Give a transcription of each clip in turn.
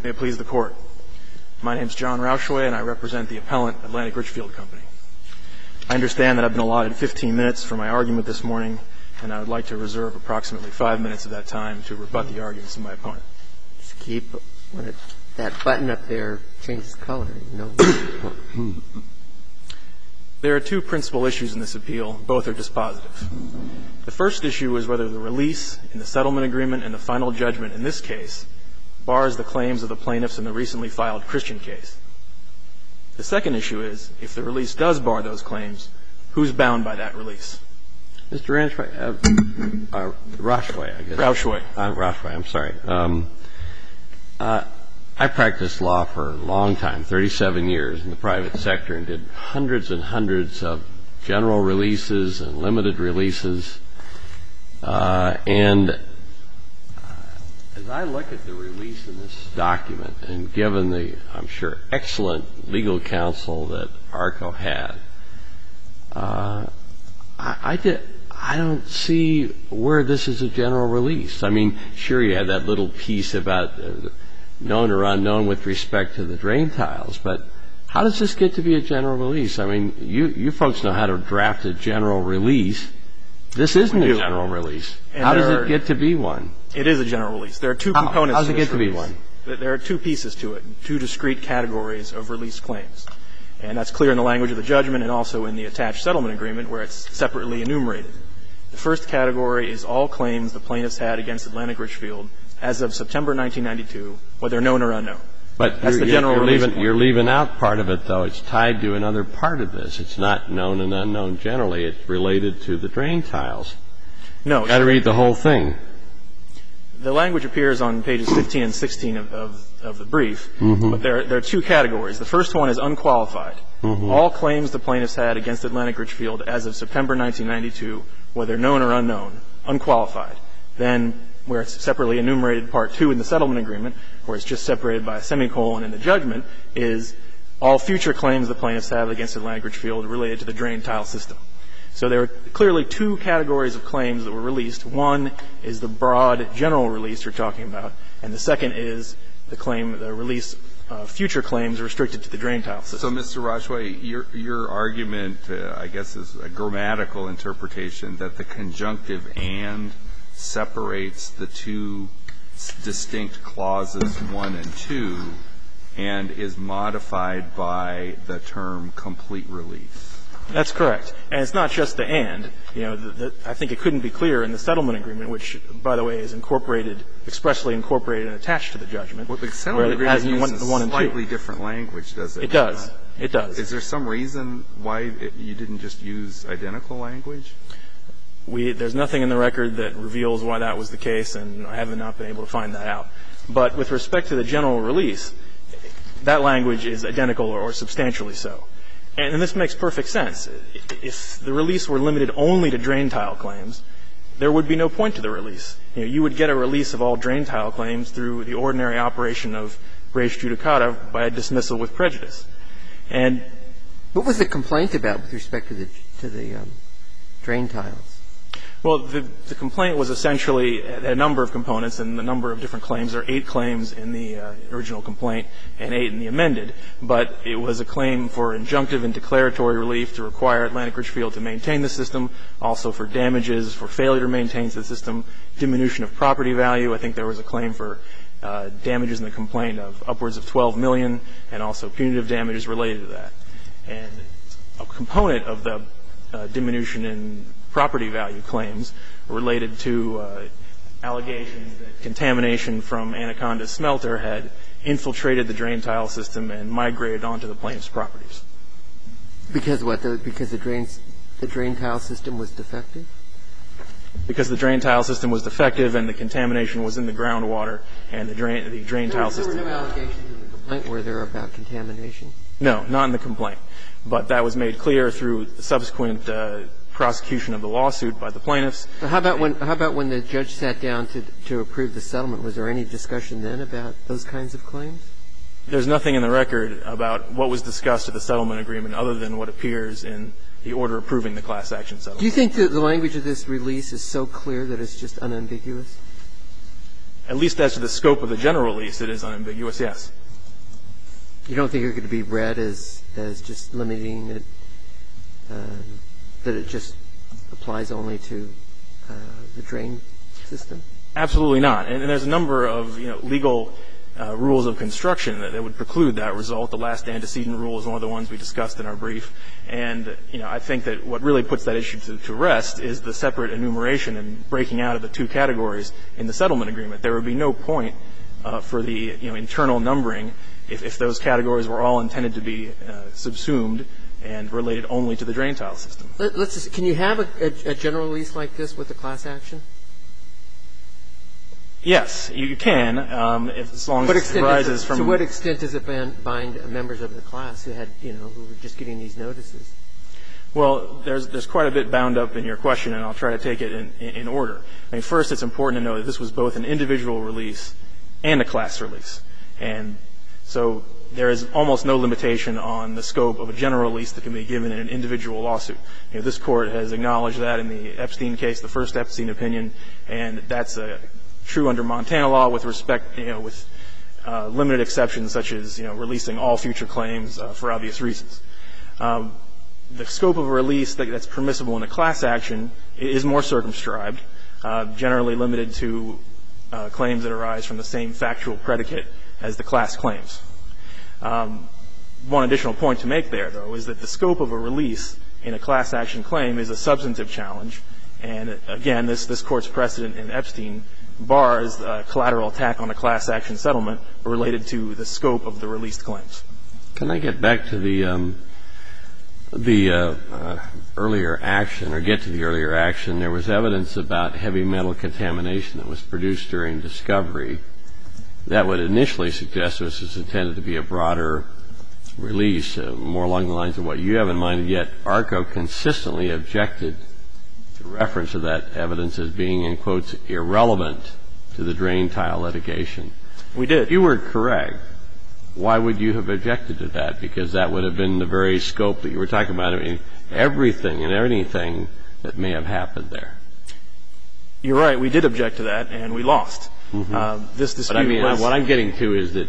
May it please the Court. My name is John Rauschway, and I represent the appellant, Atlantic Richfield Company. I understand that I've been allotted 15 minutes for my argument this morning, and I would like to reserve approximately 5 minutes of that time to rebut the arguments of my opponent. Just keep when that button up there changes color. There are two principal issues in this appeal. Both are dispositive. The first issue is whether the release in the settlement agreement and the final judgment in this case bars the claims of the plaintiffs in the recently filed Christian case. The second issue is, if the release does bar those claims, who's bound by that release? Mr. Rauschway, I guess. Rauschway. Rauschway, I'm sorry. I practiced law for a long time, 37 years in the private sector, and did hundreds and hundreds of general releases and limited releases. And as I look at the release in this document, and given the, I'm sure, excellent legal counsel that ARCO had, I don't see where this is a general release. I mean, sure, you had that little piece about known or unknown with respect to the drain tiles, but how does this get to be a general release? I mean, you folks know how to draft a general release. This isn't a general release. How does it get to be one? It is a general release. There are two components to this release. How does it get to be one? There are two pieces to it, two discrete categories of release claims. And that's clear in the language of the judgment and also in the attached settlement agreement where it's separately enumerated. The first category is all claims the plaintiffs had against Atlantic Richfield as of September 1992, whether known or unknown. But that's the general release. You're leaving out part of it, though. It's tied to another part of this. It's not known and unknown generally. It's related to the drain tiles. No. You've got to read the whole thing. The language appears on pages 15 and 16 of the brief, but there are two categories. The first one is unqualified. All claims the plaintiffs had against Atlantic Richfield as of September 1992, whether known or unknown, unqualified. Then, where it's separately enumerated, Part 2 in the settlement agreement, where it's just separated by a semicolon in the judgment, is all future claims the plaintiffs have against Atlantic Richfield related to the drain tile system. So there are clearly two categories of claims that were released. One is the broad general release you're talking about, and the second is the claim, the release of future claims restricted to the drain tile system. So, Mr. Rauschway, your argument, I guess, is a grammatical interpretation that the conjunctive "and" separates the two distinct clauses 1 and 2 and is modified by the term complete release. That's correct. And it's not just the "and." You know, I think it couldn't be clearer in the settlement agreement, which, by the way, is incorporated, expressly incorporated and attached to the judgment. Well, the settlement agreement uses slightly different language, does it? It does. It does. Is there some reason why you didn't just use identical language? There's nothing in the record that reveals why that was the case, and I have not been able to find that out. But with respect to the general release, that language is identical or substantially so. And this makes perfect sense. If the release were limited only to drain tile claims, there would be no point to the release. You know, you would get a release of all drain tile claims through the ordinary operation of res judicata by a dismissal with prejudice. And what was the complaint about with respect to the drain tiles? Well, the complaint was essentially a number of components and a number of different claims. There are 8 claims in the original complaint and 8 in the amended. But it was a claim for injunctive and declaratory relief to require Atlantic Richfield to maintain the system, also for damages, for failure to maintain the system, diminution of property value. I think there was a claim for damages in the complaint of upwards of $12 million and also punitive damages related to that. And a component of the diminution in property value claims related to allegations that contamination from Anaconda Smelter had infiltrated the drain tile system and migrated onto the plaintiff's properties. Because what? Because the drain tile system was defective? Because the drain tile system was defective and the contamination was in the groundwater and the drain tile system. There were no allegations in the complaint were there about contamination? No, not in the complaint. But that was made clear through the subsequent prosecution of the lawsuit by the plaintiffs. But how about when the judge sat down to approve the settlement? Was there any discussion then about those kinds of claims? There's nothing in the record about what was discussed at the settlement agreement other than what appears in the order approving the class action settlement. Do you think that the language of this release is so clear that it's just unambiguous? at least as to the scope of the general release, it is unambiguous, yes. You don't think it could be read as just limiting it, that it just applies only to the drain system? Absolutely not. And there's a number of, legal rules of construction that would preclude that result. The last antecedent rule is one of the ones we discussed in our brief. And, I think that what really puts that issue to rest is the separate enumeration and breaking out of the two categories in the settlement agreement. There would be no point for the, internal numbering if those categories were all intended to be subsumed and related only to the drain tile system. Can you have a general release like this with a class action? Yes, you can, as long as it arises from. To what extent does it bind members of the class who had, who were just getting these notices? Well, there's quite a bit bound up in your question, and I'll try to take it in order. First, it's important to know that this was both an individual release and a class release. And so there is almost no limitation on the scope of a general release that can be given in an individual lawsuit. This Court has acknowledged that in the Epstein case, the first Epstein opinion, and that's true under Montana law with respect, with limited exceptions such as, releasing all future claims for obvious reasons. The scope of a release that's permissible in a class action is more circumscribed, generally limited to claims that arise from the same factual predicate as the class claims. One additional point to make there, though, is that the scope of a release in a class action claim is a substantive challenge. And, again, this Court's precedent in Epstein bars collateral attack on a class action settlement related to the scope of the released claims. Can I get back to the earlier action, or get to the earlier action? There was evidence about heavy metal contamination that was produced during discovery that would initially suggest this was intended to be a broader release, more along the lines of what you have in mind, and yet ARCO consistently objected to reference of that evidence as being, in quotes, irrelevant to the drain tile litigation. We did. If you were correct, why would you have objected to that? Because that would have been the very scope that you were talking about, everything and anything that may have happened there. You're right. We did object to that, and we lost. This dispute was. What I'm getting to is that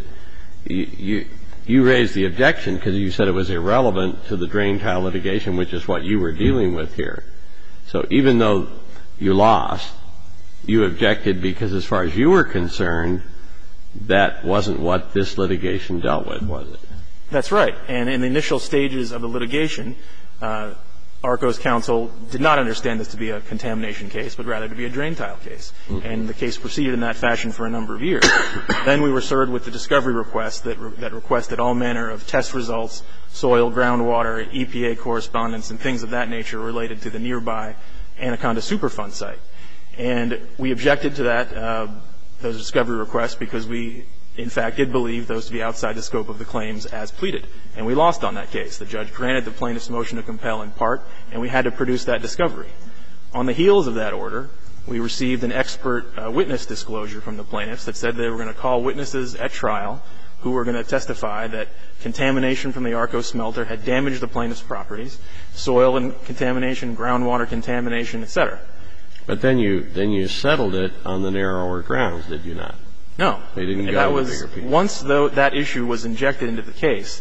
you raised the objection because you said it was irrelevant to the drain tile litigation, which is what you were dealing with here. So even though you lost, you objected because, as far as you were concerned, that wasn't what this litigation dealt with, was it? That's right. And in the initial stages of the litigation, ARCO's counsel did not understand this to be a contamination case, but rather to be a drain tile case. And the case proceeded in that fashion for a number of years. Then we were served with the discovery request that requested all manner of test results, soil, groundwater, EPA correspondence, and things of that nature related to the nearby Anaconda Superfund site. And we objected to that, those discovery requests, because we, in fact, did believe those to be outside the scope of the claims as pleaded. And we lost on that case. The judge granted the plaintiff's motion to compel in part, and we had to produce that discovery. On the heels of that order, we received an expert witness disclosure from the plaintiffs that said they were going to call witnesses at trial who were going to testify that contamination from the ARCO smelter had damaged the plaintiff's properties, soil and contamination, groundwater contamination, et cetera. But then you settled it on the narrower grounds, did you not? No. They didn't go with the bigger piece. Once that issue was injected into the case,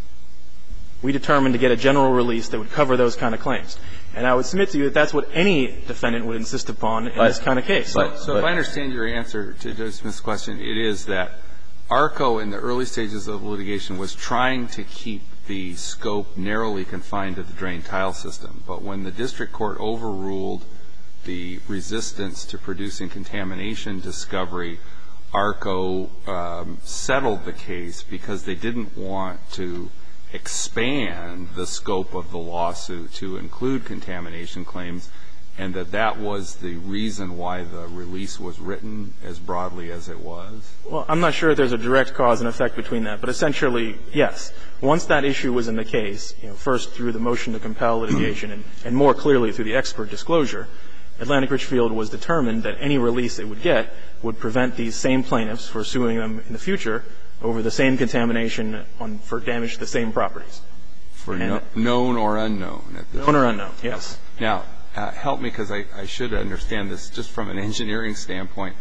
we determined to get a general release that would cover those kind of claims. And I would submit to you that that's what any defendant would insist upon in this kind of case. So if I understand your answer to Judge Smith's question, it is that ARCO in the early stages of litigation was trying to keep the scope narrowly confined to the drain tile system. But when the district court overruled the resistance to producing contamination discovery, ARCO settled the case because they didn't want to expand the scope of the lawsuit to include contamination claims, and that was the reason why the release was written as broadly as it was? Well, I'm not sure if there's a direct cause and effect between that, but essentially, yes. Once that issue was in the case, first through the motion to compel litigation and more clearly through the expert disclosure, Atlantic Richfield was determined that any release it would get would prevent these same plaintiffs from suing them in the future over the same contamination for damage to the same properties. For known or unknown? Known or unknown, yes. Now, help me, because I should understand this just from an engineering standpoint.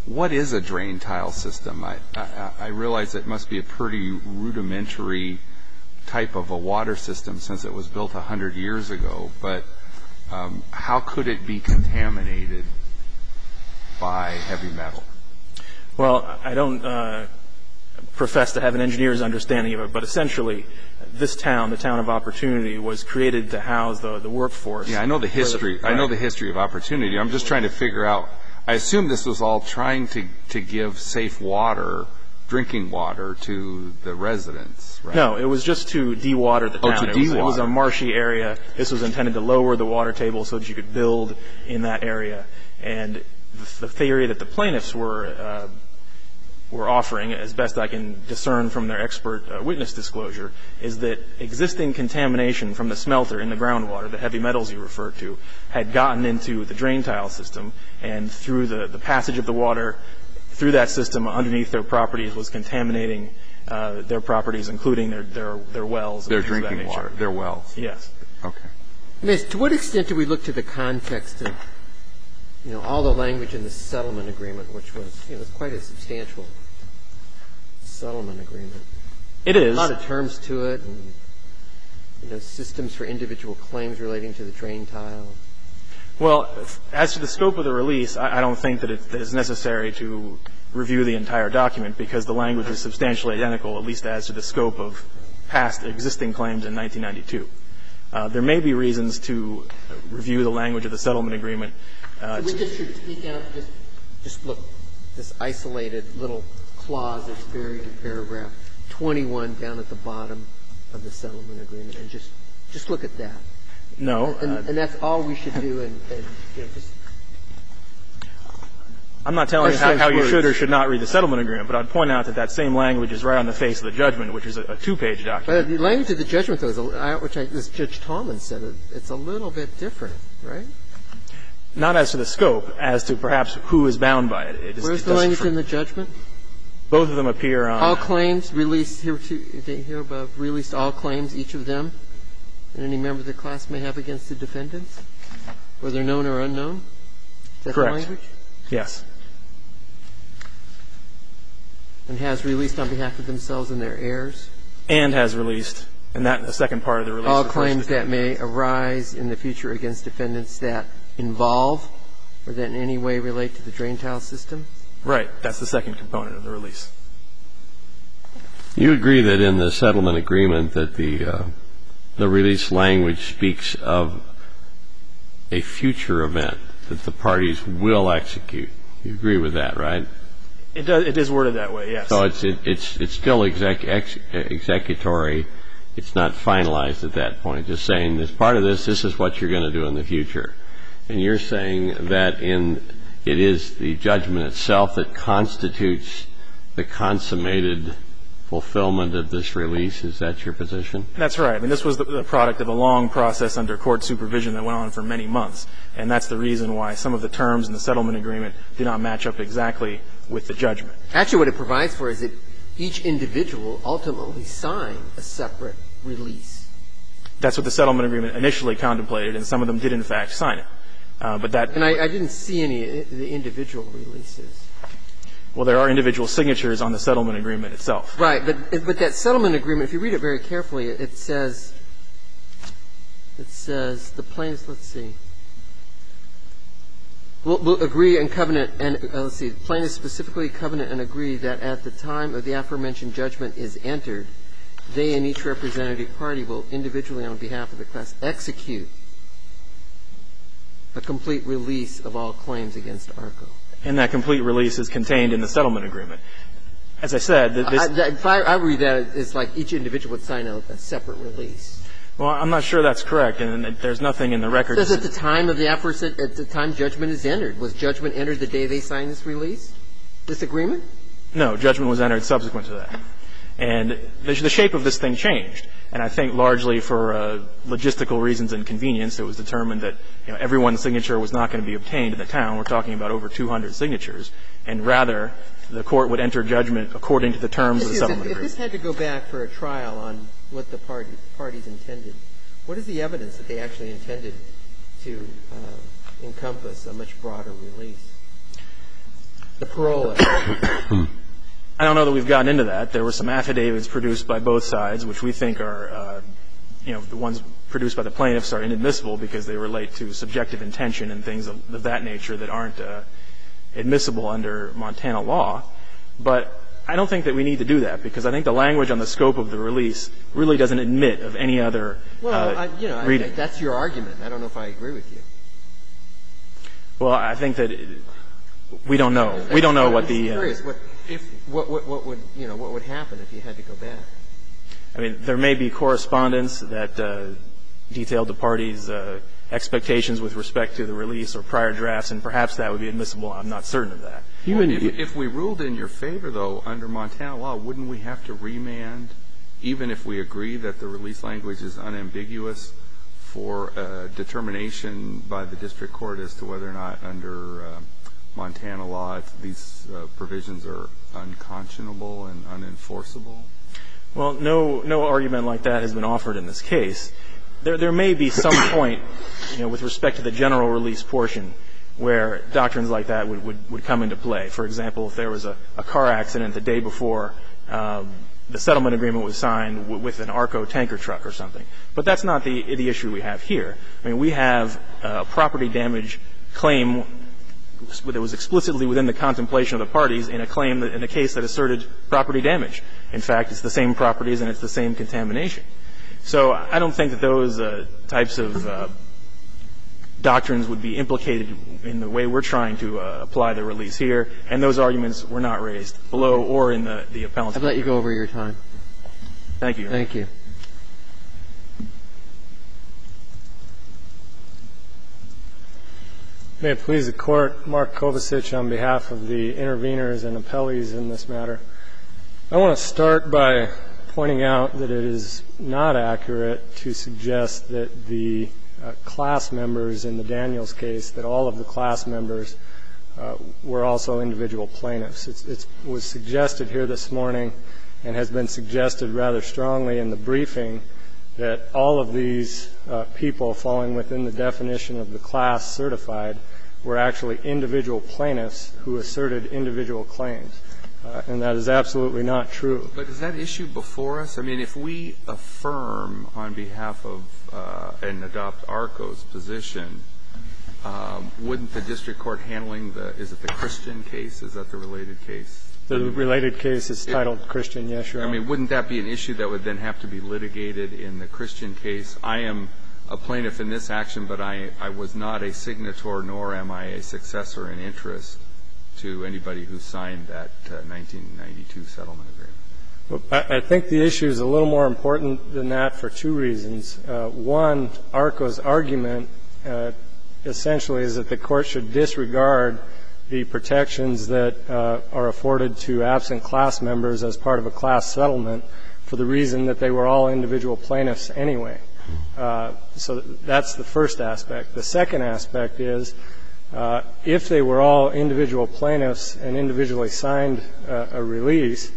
what is a drain tile system? I realize it must be a pretty rudimentary type of a water system since it was built 100 years ago, but how could it be contaminated by heavy metal? Well, I don't profess to have an engineer's understanding of it, but essentially this town, the town of Opportunity, was created to house the workforce. Yeah, I know the history. I know the history of Opportunity. I'm just trying to figure out, I assume this was all trying to give safe water, drinking water, to the residents, right? No, it was just to de-water the town. Oh, to de-water. It was a marshy area. This was intended to lower the water table so that you could build in that area. And the theory that the plaintiffs were offering, as best I can discern from their expert witness disclosure, is that existing contamination from the smelter in the groundwater, the heavy metals you referred to, had gotten into the drain tile system, and through the passage of the water through that system underneath their properties was contaminating their properties, including their wells. Their drinking water, their wells. Yes. Okay. Miss, to what extent do we look to the context of, all the language in the settlement agreement, which was, quite a substantial settlement agreement? It is. A lot of terms to it, and, systems for individual claims relating to the drain tile. Well, as to the scope of the release, I don't think that it is necessary to review the entire document because the language is substantially identical, at least as to the scope of past existing claims in 1992. There may be reasons to review the language of the settlement agreement. We just should take out, just look, this isolated little clause that's buried in paragraph 21 down at the bottom of the settlement agreement, and just look at that. No. And that's all we should do, and just. I'm not telling you how you should or should not read the settlement agreement, but I'd point out that same language is right on the face of the judgment, which is a two-page document. But the language of the judgment, though, which as Judge Tallman said, it's a little bit different, right? Not as to the scope, as to perhaps who is bound by it. Where's the language in the judgment? Both of them appear on. All claims released here above, released all claims, each of them, and any member of the class may have against the defendants, whether known or unknown? Is that Correct. the language? Yes. And has released on behalf of themselves and their heirs? And has released, and that the second part of the release. All claims that may arise in the future against defendants that involve or that in any way relate to the drain tile system? Right. That's the second component of the release. You agree that in the settlement agreement that the release language speaks of a future event that the parties will execute. You agree with that, right? It does. It is worded that way, yes. So it's still executory. It's not finalized at that point. Just saying, as part of this is what you're going to do in the future. And you're saying that it is the judgment itself that constitutes the consummated fulfillment of this release. Is that your position? That's right. I mean, this was the product of a long process under court supervision that went on for many months. And that's the reason why some of the terms in the settlement agreement do not match up exactly with the judgment. Actually, what it provides for is that each individual ultimately signed a separate release. That's what the settlement agreement initially contemplated, and some of them did, in fact, sign it. But that. And I didn't see any of the individual releases. Well, there are individual signatures on the settlement agreement itself. Right. But that settlement agreement, if you read it very carefully, it says the plaintiffs, let's see, will agree and covenant and, let's see, the plaintiffs specifically covenant and agree that at the time of the aforementioned judgment is entered, they and each representative party will individually on behalf of the class execute a complete release of all claims against ARCO. And that complete release is contained in the settlement agreement. As I said, if I read that, it's like each individual would sign a separate release. Well, I'm not sure that's correct, and there's nothing in the record. It says at the time of at the time judgment is entered. Was judgment entered the day they signed this release, this agreement? No, judgment was entered subsequent to that. And the shape of this thing changed. And I think largely for logistical reasons and convenience, it was determined that everyone's signature was not going to be obtained in the town. We're talking about over 200 signatures. And rather, the court would enter judgment according to the terms of the settlement agreement. If this had to go back for a trial on what the parties intended, what is the evidence that they actually intended to encompass a much broader release? The parole. I don't know that we've gotten into that. There were some affidavits produced by both sides, which we think are, the ones produced by the plaintiffs are inadmissible because they relate to subjective intention and things of that nature that aren't admissible under Montana law. But I don't think that we need to do that because I think the language on the scope of the release really doesn't admit of any other reading. That's your argument. I don't know if I agree with you. Well, I think that we don't know. We don't know what the I'm curious. What would happen if you had to go back? I mean, there may be correspondence that detailed the parties' expectations with respect to the release or prior drafts, and perhaps that would be admissible. I'm not certain of that. If we ruled in your favor, though, under Montana law, wouldn't we have to remand, even if we agree that the release language is unambiguous, for determination by the district court as to whether or not under Montana law these provisions are unconscionable and unenforceable? Well, no argument like that has been offered in this case. There may be some point, with respect to the general release portion, where doctrines like that would come into play. For example, if there was a car accident the day before the settlement agreement was signed with an ARCO tanker truck or something. But that's not the issue we have here. I mean, we have a property damage claim that was explicitly within the contemplation of the parties in a case that asserted property damage. In fact, it's the same properties and it's the same contamination. So I don't think that those types of doctrines would be implicated in the way we're trying to apply the release here, and those arguments were not raised below or in the appellant's. I've let you go over your time. Thank you. Thank you. May it please the Court, Mark Kovacic on behalf of the interveners and appellees in this matter. I want to start by pointing out that it is not accurate to suggest that the class members in the Daniels case, that all of the class members were also individual plaintiffs. It was suggested here this morning and has been suggested rather strongly in the briefing that all of these people falling within the definition of the class certified were actually individual plaintiffs who asserted individual claims. And that is absolutely not true. But is that issue before us? I mean, if we affirm on behalf of and adopt ARCO's position, wouldn't the district court handling is it the Christian case? Is that the related case? The related case is titled Christian, yes, Your Honor. I mean, wouldn't that be an issue that would then have to be litigated in the Christian case? I am a plaintiff in this action, but I was not a signator, nor am I a successor in interest to anybody who signed that 1992 settlement agreement. Well, I think the issue is a little more important than that for two reasons. One, ARCO's argument essentially is that the Court should disregard the protections that are afforded to absent class members as part of a class settlement for the reason that they were all individual plaintiffs anyway. So that's the first aspect. The second aspect is if they were all individual plaintiffs and individually signed a release,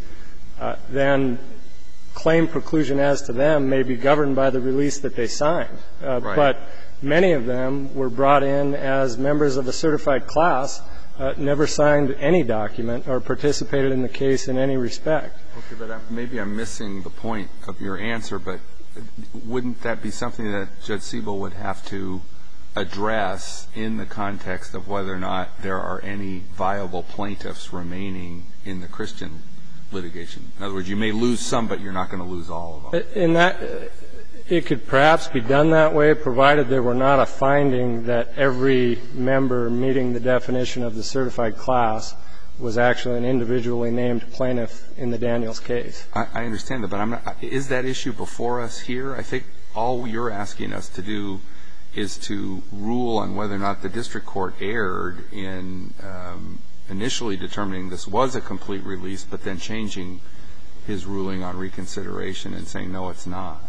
then claim preclusion as to them may be governed by the release that they signed. Right. But many of them were brought in as members of a certified class, never signed any document or participated in the case in any respect. Okay, but maybe I'm missing the point of your answer, but wouldn't that be something that Judge Siebel would have to address in the context of whether or not there are any viable plaintiffs remaining in the Christian litigation? In other words, you may lose some, but you're not going to lose all of them. In that, it could perhaps be done that way, provided there were not a finding that every member meeting the definition of the certified class was actually an individually named plaintiff in the Daniels case. I understand that, but is that issue before us here? I think all you're asking us to do is to rule on whether or not the district court erred in initially determining this was a complete release, but then changing his ruling on reconsideration and saying, no, it's not.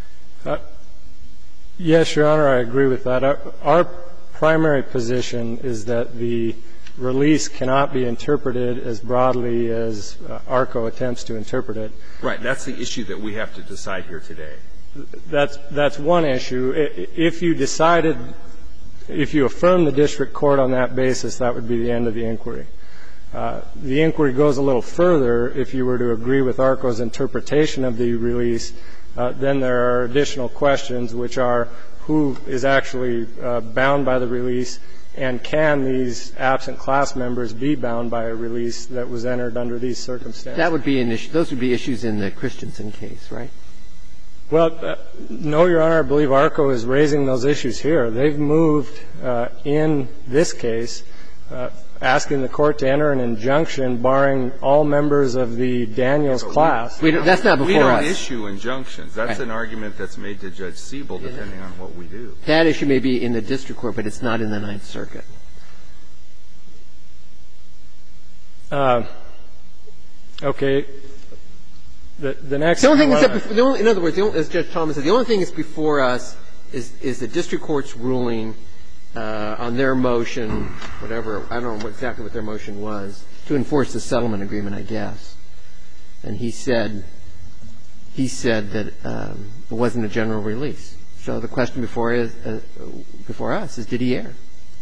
Yes, Your Honor, I agree with that. Our primary position is that the release cannot be interpreted as broadly as ARCO attempts to interpret it. Right. That's the issue that we have to decide here today. That's one issue. If you decided, if you affirm the district court on that basis, that would be the end of the inquiry. The inquiry goes a little further. If you were to agree with ARCO's interpretation of the release, then there are additional questions, which are who is actually bound by the release, and can these absent class members be bound by a release that was entered under these circumstances? That would be an issue. Those would be issues in the Christensen case, right? Well, no, Your Honor. I believe ARCO is raising those issues here. They've moved in this case asking the Court to enter an injunction barring all members of the Daniels class. That's not before us. We don't issue injunctions. That's an argument that's made to Judge Siebel, depending on what we do. That issue may be in the district court, but it's not in the Ninth Circuit. Okay. The next the only thing is in other words, as Judge Thomas said, the only thing that's before us is the district court's ruling on their motion, whatever, I don't know exactly what their motion was, to enforce the settlement agreement, I guess. And he said that it wasn't a general release. So the question before us is, did he err?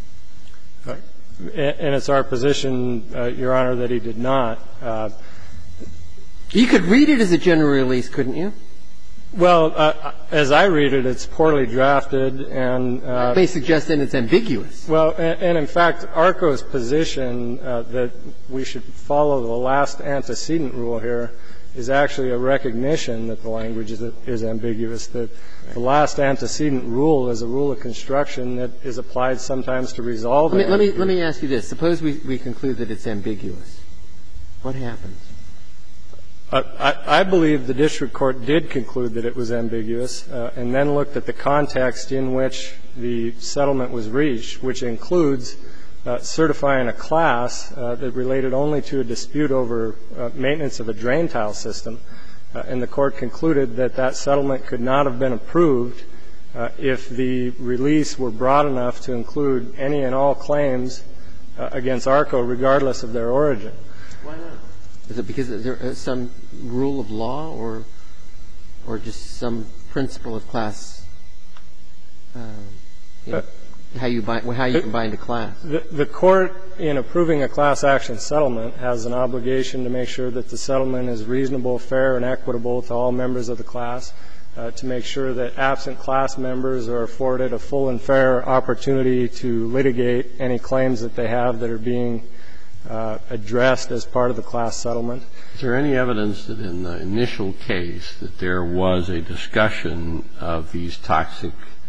And it's our position, Your Honor, that he did not. You could read it as a general release, couldn't you? Well, as I read it, it's poorly drafted and that may suggest that it's ambiguous. Well, and in fact, ARCO's position that we should follow the last antecedent rule here is actually a recognition that the language is ambiguous, that the last antecedent rule is a rule of construction that is applied sometimes to resolve it. Let me ask you this. Suppose we conclude that it's ambiguous. What happens? I believe the district court did conclude that it was ambiguous and then looked at the context in which the settlement was reached, which includes certifying a class that related only to a dispute over maintenance of a drain tile system. And the court concluded that that settlement could not have been approved if the release were broad enough to include any and all claims against ARCO, regardless of their origin. Why not? Is it because there is some rule of law or just some principle of class, how you combine a class? The court, in approving a class action settlement, has an obligation to make sure that the settlement is reasonable, fair, and equitable to all members of the class, to make sure that absent class members are afforded a full and fair opportunity to litigate any claims that they have that are being addressed as part of the class settlement. Is there any evidence that in the initial case that there was a discussion of these toxic,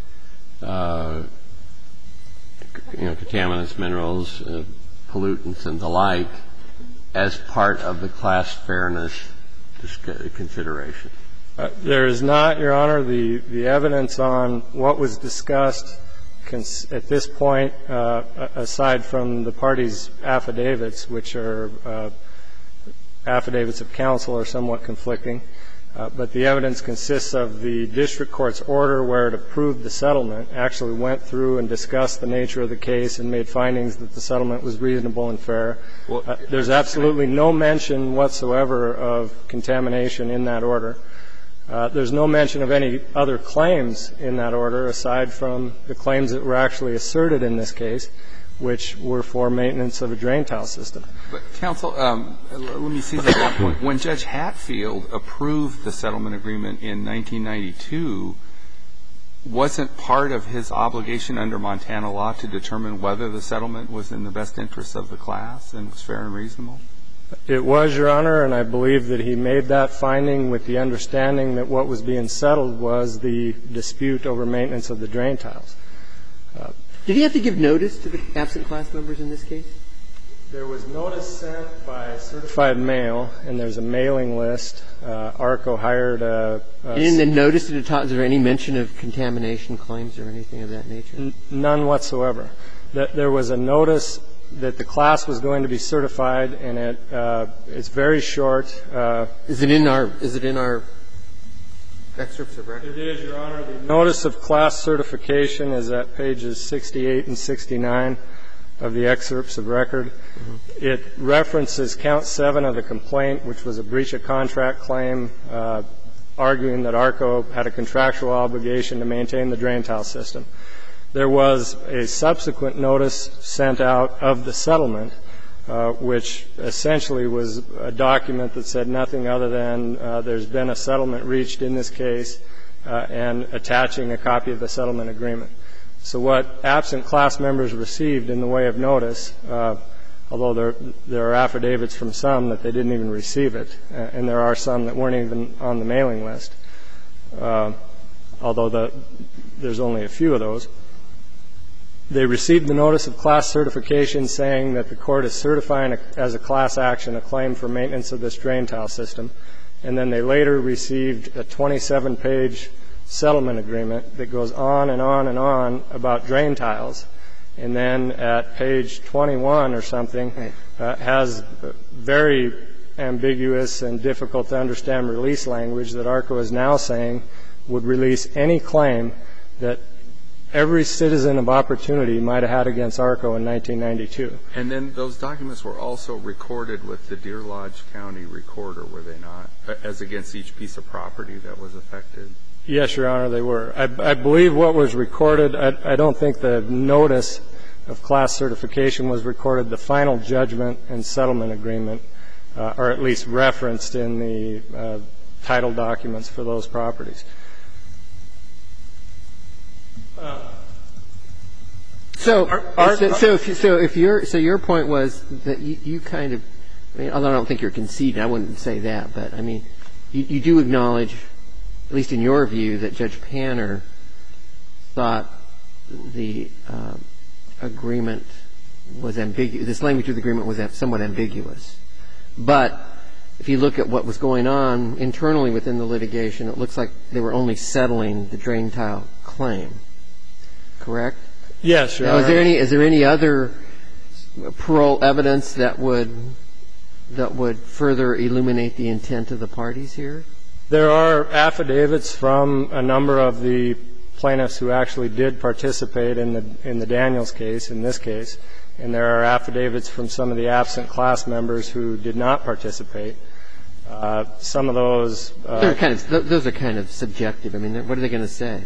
contaminants, minerals, pollutants, and the like as part of the class fairness consideration? There is not, Your Honor. The evidence on what was discussed at this point, aside from the parties' affidavits, which are affidavits of counsel, are somewhat conflicting. But the evidence consists of the district court's order where it approved the settlement, actually went through and discussed the nature of the case and made findings that the settlement was reasonable and fair. There's absolutely no mention whatsoever of contamination in that order. There's no mention of any other claims in that order, aside from the claims that were actually asserted in this case, which were for maintenance of a drain tile system. But, counsel, let me seize that point. When Judge Hatfield approved the settlement agreement in 1992, wasn't part of his obligation under Montana law to determine whether the settlement was in the best interest of the class and was fair and reasonable? It was, Your Honor, and I believe that he made that finding with the understanding that what was being settled was the dispute over maintenance of the drain tiles. Did he have to give notice to the absent class members in this case? There was notice sent by certified mail, and there's a mailing list. ARCO hired a In the notice, is there any mention of contamination claims or anything of that nature? None whatsoever. There was a notice that the class was going to be certified, and it's very short. Is it in our excerpts of record? It is, Your Honor. The notice of class certification is at pages 68 and 69 of the excerpts of record. It references count 7 of the complaint, which was a breach of contract claim, arguing that ARCO had a contractual obligation to maintain the drain tile system. There was a subsequent notice sent out of the settlement which essentially was a document that said nothing other than there's been a settlement reached in this case and attaching a copy of the settlement agreement. So what absent class members received in the way of notice, although there are affidavits from some that they didn't even receive it, and there are some that weren't even on the mailing list, although there's only a few of those. They received the notice of class certification saying that the court is certifying as a class action a claim for maintenance of this drain tile system, and then they later received a 27-page settlement agreement that goes on and on and on about drain tiles, and then at page 21 or something has very ambiguous and difficult to understand release language that ARCO is now saying would release any claim that every citizen of opportunity might have had against ARCO in 1992. And then those documents were also recorded with the Deer Lodge County recorder, were they not, as against each piece of property that was affected? Yes, Your Honor, they were. I believe what was recorded, I don't think the notice of class certification was recorded. The final judgment and settlement agreement are at least referenced in the title documents for those properties. So your point was that you kind of, I mean, although I don't think you're conceding, I wouldn't say that, but I mean, you do acknowledge, at least in your view, that Judge Panner thought the agreement was ambiguous. This language of the agreement was somewhat ambiguous. But if you look at what was going on internally within the litigation, it looks like they were only settling the drain tile claim. Correct? Yes, Your Now, Honor. is there any other parole evidence that would further illuminate the intent of the parties here? There are affidavits from a number of the plaintiffs who actually did participate in the Daniels case, in this case, and there are affidavits from some of the absent class members who did not participate. Some of those those are kind of subjective. I mean, what are they going to say?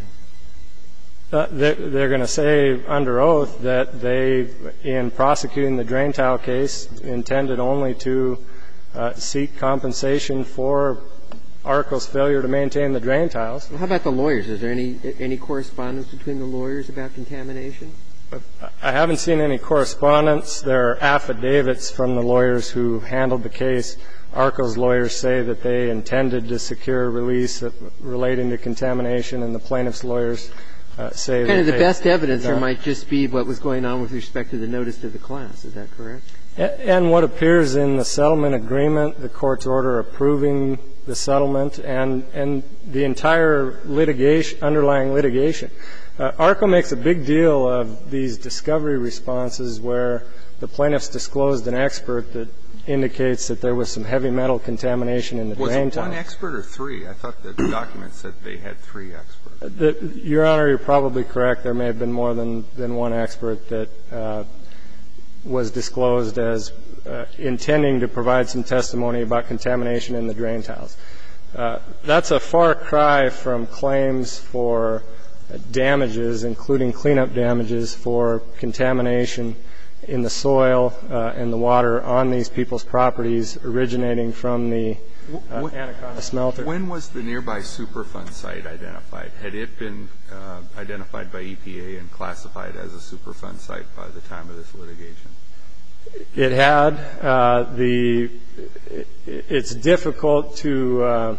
They're going to say under oath that they, in prosecuting the drain tile case, intended only to seek compensation for ARCO's failure to maintain the drain tiles. Well, how about the lawyers? Is there any correspondence between the lawyers about contamination? I haven't seen any correspondence. There are affidavits from the lawyers who handled the case. ARCO's lawyers say that they intended to secure release relating to contamination, and the plaintiff's lawyers say that kind of the best evidence there might just be what was going on with respect to the notice to the class. Is that correct? And what appears in the settlement agreement, the court's order approving the settlement, and the entire litigation, underlying litigation. ARCO makes a big deal of these discovery responses where the plaintiffs disclosed an expert that indicates that there was some heavy metal contamination in the drain tile. Was it one expert or three? I thought the document said they had three experts. Your Honor, you're probably correct. There may have been more than one expert that was disclosed as intending to provide some testimony about contamination in the drain tiles. That's a far cry from claims for damages, including cleanup damages for contamination in the soil and the water on these people's properties originating from the Anaconda smelter. When was the nearby Superfund site identified? Had it been identified by EPA and classified as a Superfund site by the time of this litigation? It had. It's difficult to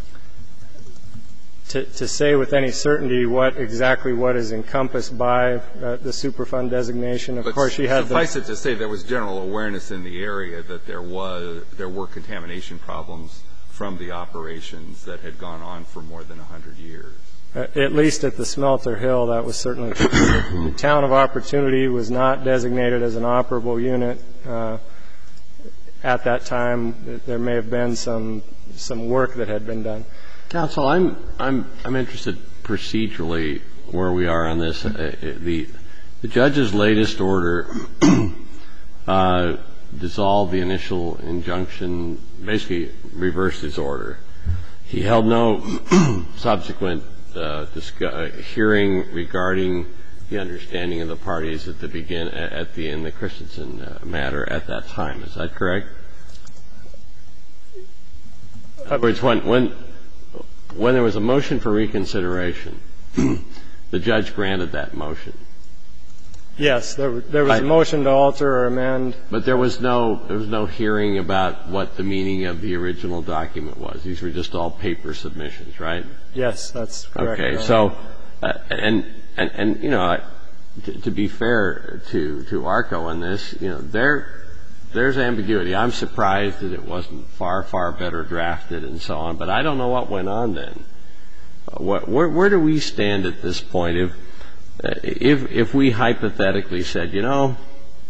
say with any certainty what is encompassed by the Superfund designation. Of course, you had suffice it to say there was general awareness in the area that there were contamination problems from the operations that had gone on for more than 100 years. At least at the Smelter Hill, that was certainly true. The town of Opportunity was not designated as an operable unit at that time. There may have been some work that had been done. Counsel, I'm interested procedurally where we are on this. The judge's latest order dissolved the initial injunction, basically reversed his order. He held no subsequent hearing regarding the understanding of the parties at the in the Christensen matter at that time. Is that correct? In other words, when there was a motion for reconsideration, the judge granted that motion. Yes, there was a motion to alter or amend. But there was no hearing about what the meaning of the original document was. These were just all paper submissions, right? Yes, that's correct. Okay. So, and you know, to be fair to ARCO on this, you know, there's ambiguity. I'm surprised that it wasn't far better drafted and so on. But I don't know what went on then. Where do we stand at this point? If we hypothetically said, you know,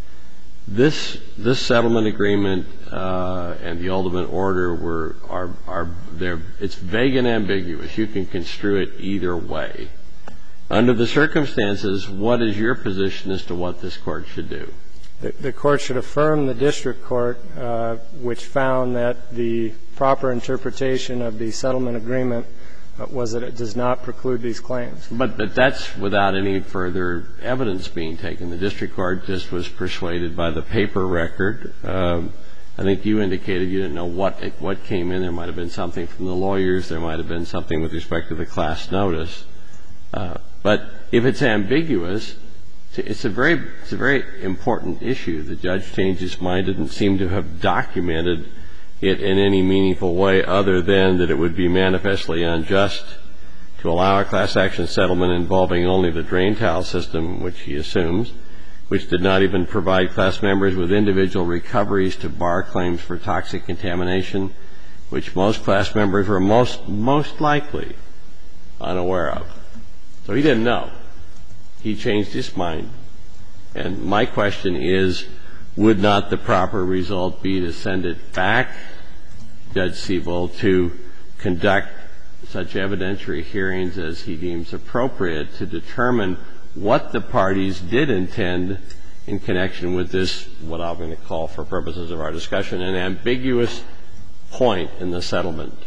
this settlement agreement and the ultimate order it's vague and ambiguous. You can construe it either way. Under the circumstances, what is your position as to what this Court should do? The Court should affirm the district court, which found that the proper interpretation of the settlement agreement was that it does not preclude these claims. But that's without any further evidence being taken. The district court just was persuaded by the paper record. I think you indicated you didn't know what came in. There might have been something from the lawyers. There might have been something with respect to the class notice. But if it's ambiguous, it's a very important issue. The judge changed his mind, didn't seem to have documented it in any meaningful way other than that it would be manifestly unjust to allow a class action settlement involving only the drain tile system, which he assumes, which did not even provide class members with individual recoveries to bar claims for toxic contamination, which most class members were most likely unaware of. So he didn't know. He changed his mind. And my question is, would not the proper result be to send it back, Judge Siebel, to conduct such evidentiary hearings as he deems appropriate to determine what the parties did intend in connection with this, what I'm going to call for purposes of our discussion, an ambiguous point in the settlement?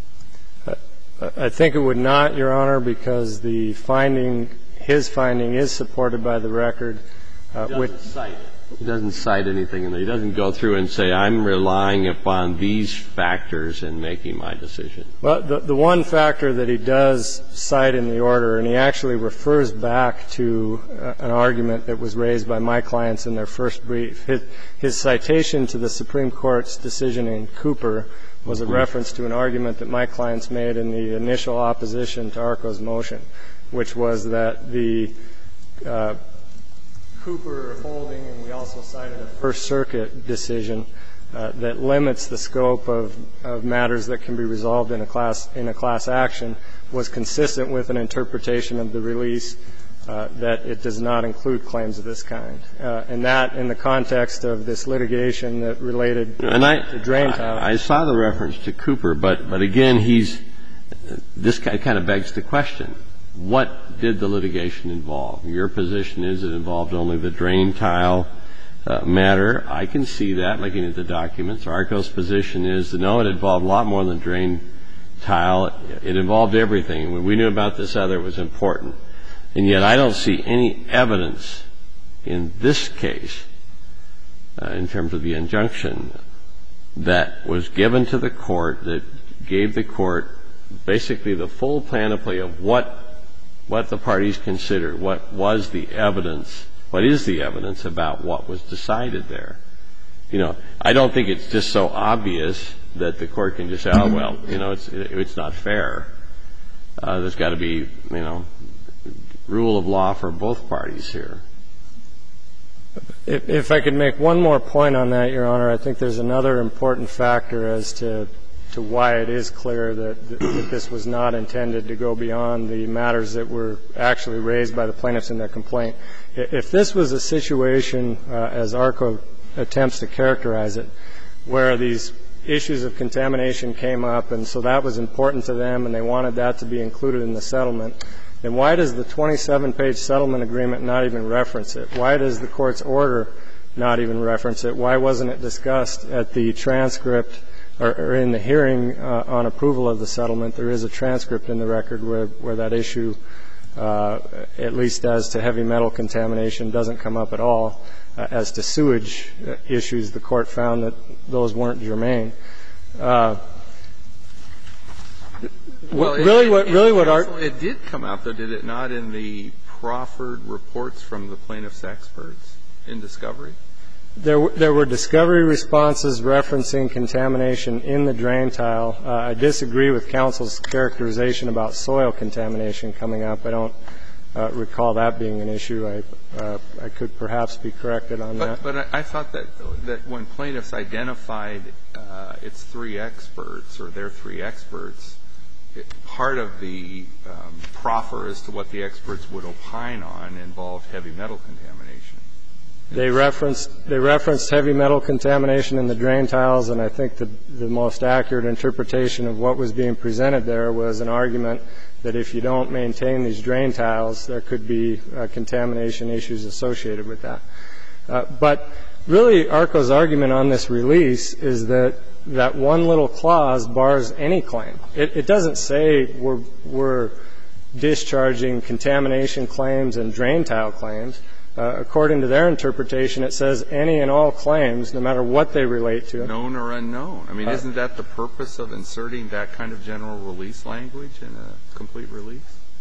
I think it would not, Your Honor, because the finding, his finding is supported by the record. He doesn't cite anything in there. He doesn't go through and say, I'm relying upon these factors in making my decision. Well, the one factor that he does cite in the order, and he actually refers back to an argument that was raised by my clients in their first brief. His citation to the Supreme Court's decision in Cooper was a reference to an argument that my clients made in the initial opposition to ARCO's motion, which was that the Cooper holding, and we also cited a First Circuit decision that limits the scope of matters that can be resolved in a class action, was consistent with an interpretation of the release that it does not include claims of this kind. And that, in the context of this litigation that related to drain tile. I saw the reference to Cooper, but again, this kind of begs the question. What did the litigation involve? Your position is it involved only the drain tile matter. I can see that looking at the documents. ARCO's position is, no, it involved a lot more than drain tile. It involved everything. When we knew about this other, it was important. And yet I don't see any evidence in this case, in terms of the injunction, that was given to the court that gave the court basically the full panoply of what the parties considered, what was the evidence, what is the evidence about what was decided there. You know, I don't think it's just so obvious that the court can just say, oh, well, you know, it's not fair. There's got to be, you know, rule of law for both parties here. If I could make one more point on that, Your Honor, I think there's another important factor as to why it is clear that this was not intended to go beyond the matters that were actually raised by the plaintiffs in their complaint. If this was a situation, as ARCO attempts to characterize it, where these issues of contamination came up and so that was important to them and they wanted that to be included in the settlement, then why does the 27-page settlement agreement not even reference it? Why does the court's order not even reference it? Why wasn't it discussed at the transcript or in the hearing on approval of the settlement? There is a transcript in the record where that issue at least as to heavy metal contamination, doesn't come up at all. As to sewage issues, the Court found that those weren't germane. It did come out, though, did it not, in the proffered reports from the plaintiff's experts in discovery? There were discovery responses referencing contamination in the drain tile. I disagree with counsel's characterization about soil contamination coming up. I don't recall that being an issue. I could perhaps be corrected on that. But I thought that when plaintiffs identified its three experts, or their three experts, part of the proffer as to what the experts would opine on involved heavy metal contamination. They referenced heavy metal contamination in the drain tiles, and I think the most accurate interpretation of what was being presented there was an argument that if you don't maintain these drain tiles, there could be contamination issues associated with that. But really, ARCO's argument on this release is that one little clause bars any claim. It doesn't say we're discharging contamination claims and drain tile claims. According to their interpretation, it says any and all claims, no matter what they relate to. Known or unknown. I mean, isn't that the purpose of inserting that kind of general release language in a complete release?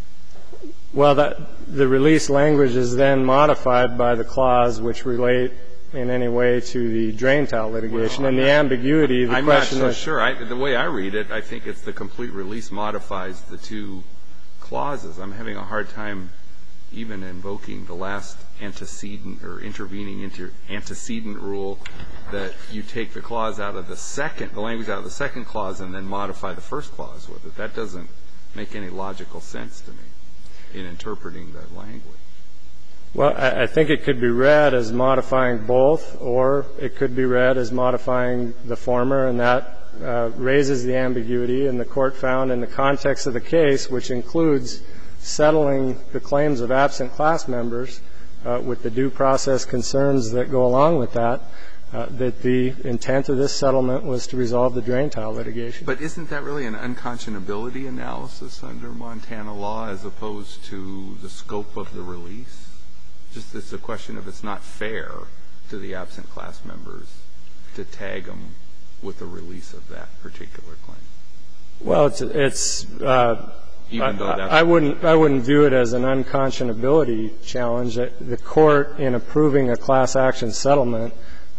Well, the release language is then modified by the clause which relate in any way to the drain tile litigation. And the ambiguity, the question is — I'm not so sure. The way I read it, I think it's the complete release modifies the two clauses. I'm having a hard time even invoking the last antecedent or intervening antecedent rule that you take the clause out of the language out of the second clause and then modify the first clause with it. That doesn't make any logical sense to me in interpreting that language. Well, I think it could be read as modifying both, or it could be read as modifying the former, and that raises the ambiguity. And the Court found in the context of the case, which includes settling the claims of absent class members with the due process concerns that go along with that, that the intent of this settlement was to resolve the drain tile litigation. But isn't that really an unconscionability analysis under Montana law as opposed to the scope of the release? Just it's a question of it's not fair to the absent class members to tag them with the release of that particular claim. Well, it's even though that's I wouldn't view it as an unconscionability challenge. The Court, in approving a class action settlement,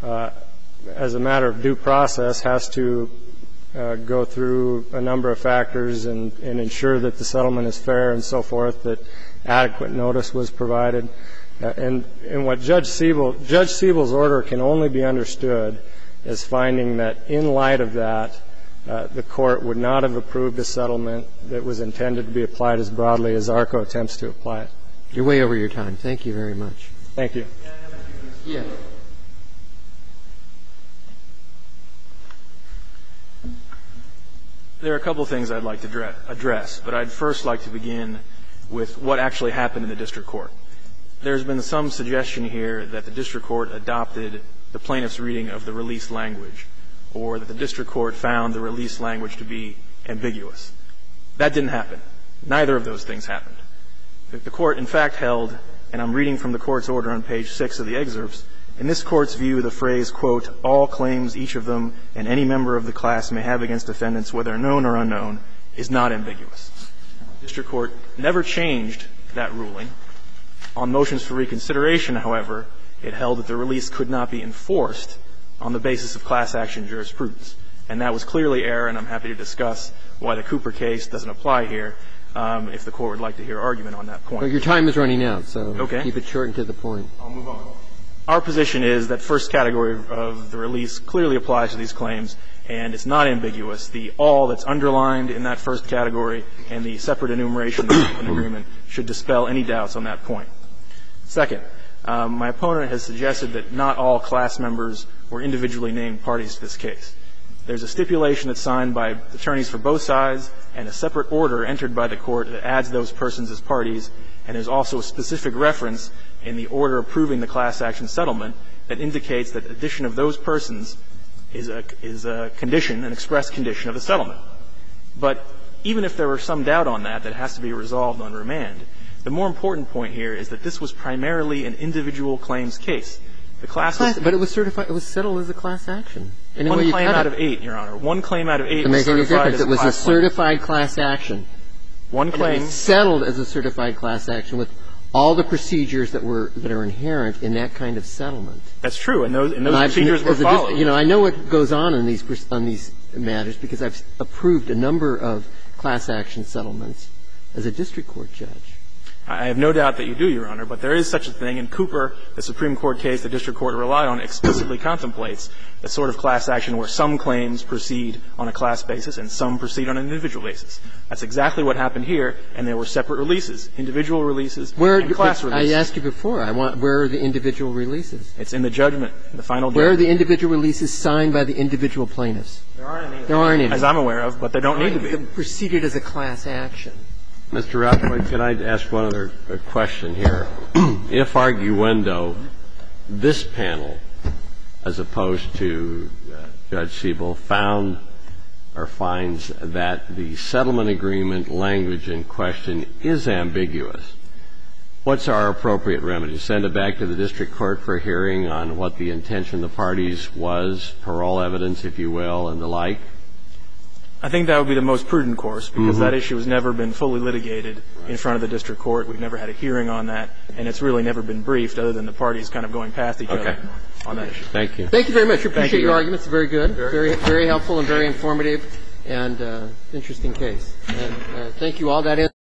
as a matter of due process, has to go through a number of factors and ensure that the settlement is fair and so forth, that adequate notice was provided. And what Judge Siebel's order can only be understood as finding that in light of that, the Court would not have approved a settlement that was intended to be applied as broadly as ARCO attempts to apply it. You're way over your time. Thank you very much. Thank you. Yeah. There are a couple of things I'd like to address, but I'd first like to begin with what actually happened in the district court. There's been some suggestion here that the district court adopted the plaintiff's reading of the release language, or that the district court found the release language to be ambiguous. That didn't happen. Neither of those things happened. The Court, in fact, held, and I'm reading from the Court's order on page 6 of the excerpts, in this Court's view, the phrase, quote, all claims each of them and any member of the class may have against defendants, whether known or unknown, is not ambiguous. The district court never changed that ruling. On motions for reconsideration, however, it held that the release could not be enforced on the basis of class action jurisprudence. And that was clearly error, and I'm happy to discuss why the Cooper case doesn't apply here if the Court would like to hear argument on that point. Well, your time is running out, so keep it short and to the point. I'll move on. Our position is that first category of the release clearly applies to these claims, and it's not ambiguous. The all that's underlined in that first category and the separate enumeration of an agreement should dispel any doubts on that point. Second, my opponent has suggested that not all class members were individually named parties to this case. There's a stipulation that's signed by attorneys for both sides and a separate order entered by the Court that adds those persons as parties, and there's also a specific reference in the order approving the class action settlement that indicates that addition of those persons is a condition, an express condition of the settlement. But even if there were some doubt on that that has to be resolved on remand, The more important point here is that this was primarily an individual claims case. The class was But it was certified. It was settled as a class action. one claim out of 8, Your Honor. One claim out of 8 was certified as a class claim. It was a certified class action. One claim. It was settled as a certified class action with all the procedures that are inherent in that kind of settlement. That's true. And those procedures were followed. You know, I know what goes on in these matters because I've approved a number of class action settlements as a district court judge. I have no doubt that you do, Your Honor, but there is such a thing. In Cooper, the Supreme Court case the district court relied on explicitly contemplates the sort of class action where some claims proceed on a class basis and some proceed on an individual basis. That's exactly what happened here, and there were separate releases, individual releases and class releases. I asked you before, where are the individual releases? It's in the judgment, in the final judgment. Where are the individual releases signed by the individual plaintiffs? There aren't any. There aren't any. As I'm aware of, but they don't need to be. They proceeded as a class action. Mr. Rothman, can I ask one other question here? If arguendo, this panel, as opposed to Judge Siebel, found or finds that the settlement agreement language in question is ambiguous, what's our appropriate remedy? Send it back to the district court for hearing on what the intention of the parties was, parole evidence, if you will, and the like? I think that would be the most prudent course, because that issue has never been fully litigated in front of the district court. We've never had a hearing on that, and it's really never been briefed other than the parties kind of going past each other on that issue. Thank you. Thank you very much. We appreciate your arguments. Very good. Very Very helpful and very informative and interesting case. And thank you all. That